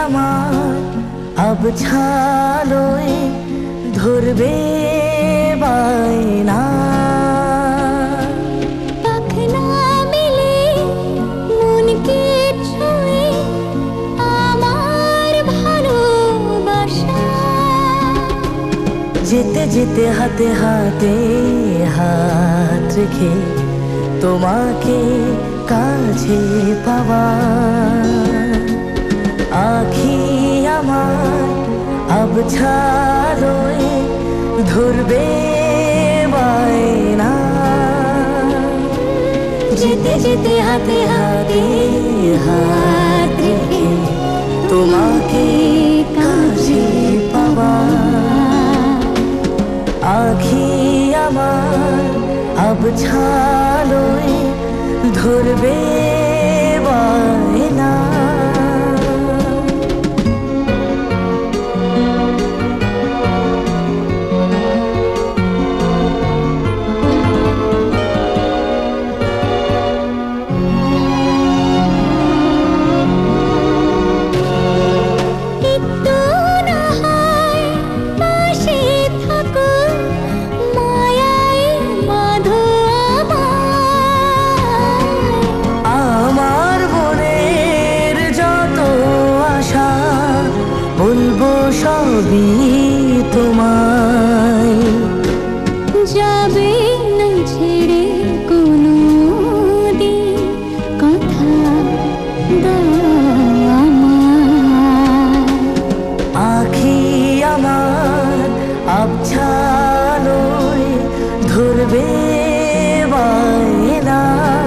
আমার আবছালোয় ধরবে বায়না। পাখনা মেলে মনকে ছুঁয়ে আমার ভালোবাসা। যেতে যেতে হাতে হাতে হাত রেখে তোমাকে কাছে পাওয়া। আখি আমার আবছালোয় ধরবে বায়না। যেতে যেতে হাতে হাতে হাত রেখে তোমাকে কাছে পাওয়া। আখি আমার আবছালোয় ধরবে বায়না। বলবো সবই তোমায়। যাবে না ছেড়ে কোনো দিন কথা দাও আমায়। আখি আমার আবছালোয় ধরবে বায়না।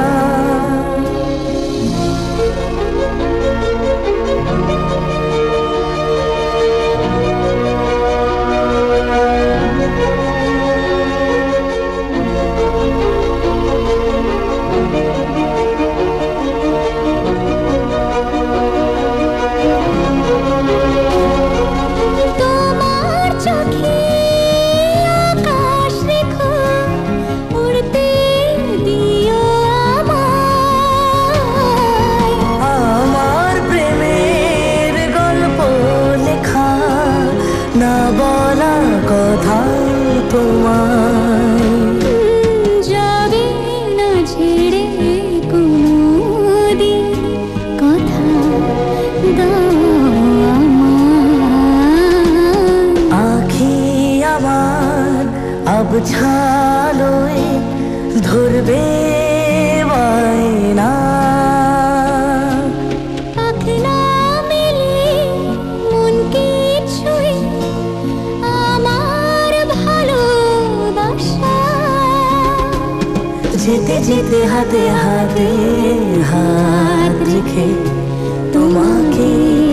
না বলা কথা তোমায়। যাবে না ছেড়ে কোনো দিন কথা দাও আমায়। আখি আমার আবছালোয় ধরবে বায়না। পাখনা মেলে মনকে ছুঁয়ে আমার ভালোবাসা। যেতে যেতে হাতে হাতে হাত রেখে তোমাকে